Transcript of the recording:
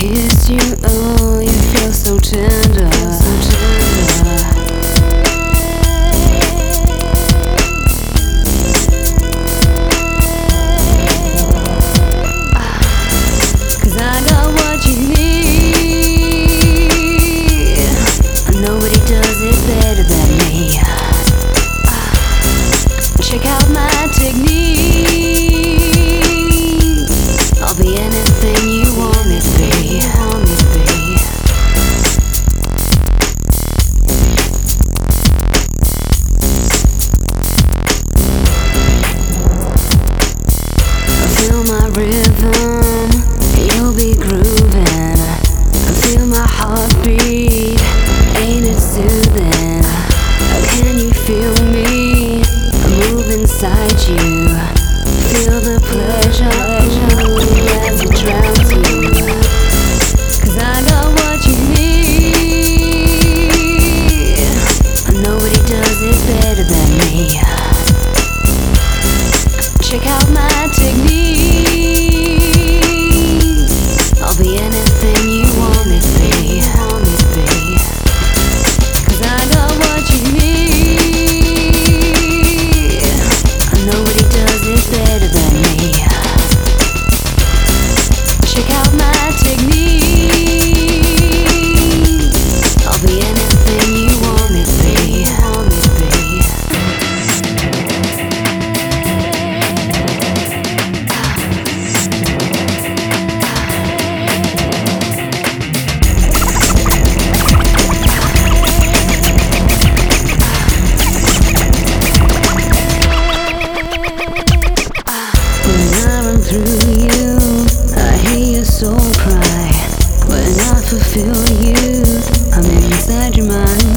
kiss you, oh, you feel so tender, so tender. 'Cause I got what you need. Nobody does it better than me. Check out my technique. I'll be anything you want me to be. Feel my rhythm, you'll be grooving. Feel my heartbeat, ain't it soothing? Can you feel me move inside you? Feel the pleasure as it drowns you. 'Cause I got what you need. Nobody does it better than me. Check out my technique. I'll be anything you want me to be. 'Cause I got what you need. Nobody does it better than me. Check out my technique. I'll be anything you want me to be. Through you, I hear your soul cry. When I fulfill you, I'm inside your mind.